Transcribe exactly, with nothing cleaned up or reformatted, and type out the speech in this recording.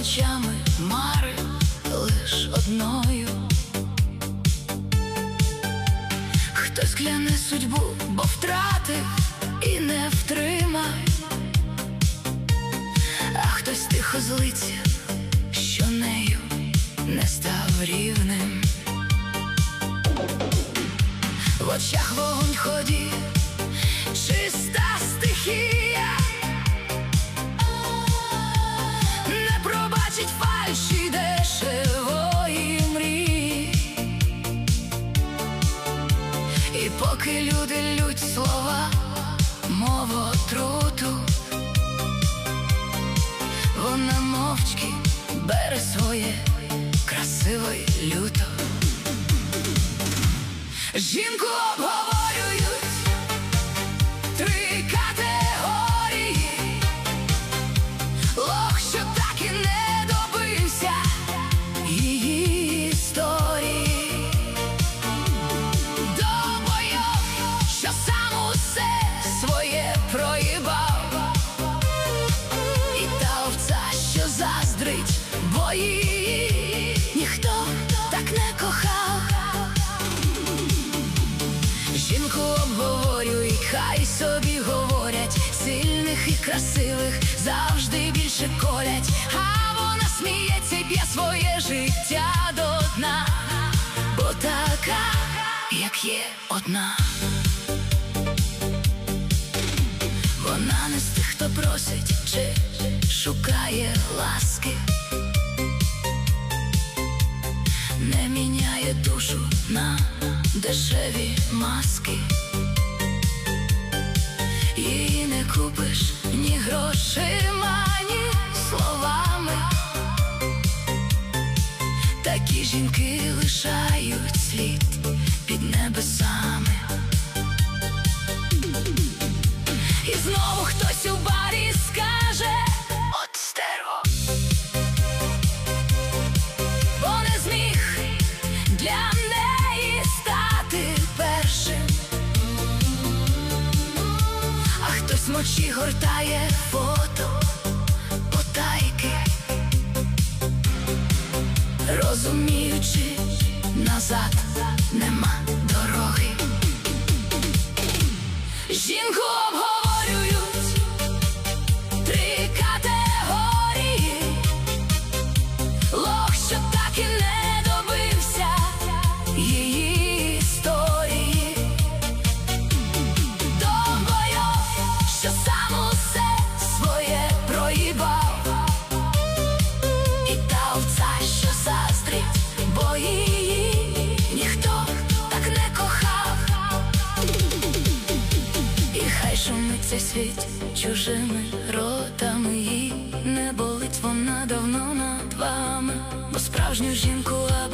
ночами мари лиш одною. Хтось кляне судьбу, бо втратив і не втримай, а хтось тихо злиться, що нею не став рівним. В очах вогонь ходів, чиста стихія, не пробачить фальші дешевої мрії. І поки люди лють слова, мов отруту, вона мовчки бере своє красиво й люто. Жінку обговорюють три категорії: лох, що так і не добився її історії, довбойок, що сам усе своє проїбав, і та овця, що заздрить, бо її ніхто так не кохав. Жінку обговорюють, хай собі говорять, сильних і красивих завжди більше колять, а вона сміється й п'є своє життя до дна, бо така, як є, одна. Вона не з тих, хто просить чи шукає ласки, не міняє душу на дешеві маски. Її не купиш ні грошима, ні словами. Такі жінки лишають слід під небесами. І знову хтось у барі скаже: от стерво, бо не зміг для неї стати першим. А хтось мочі гортає фото потайки, розуміючи, назад нема дороги. Жінку обговорюють три категорії: лох, що так і не добився її історії, довбойок, що сам усе своє проїбав, і та овця, що заздрить, бо її ніхто так не кохав. І хай шумить цей світ чужими ротами, їй не болить, вона давно над вами, бо справжню жінку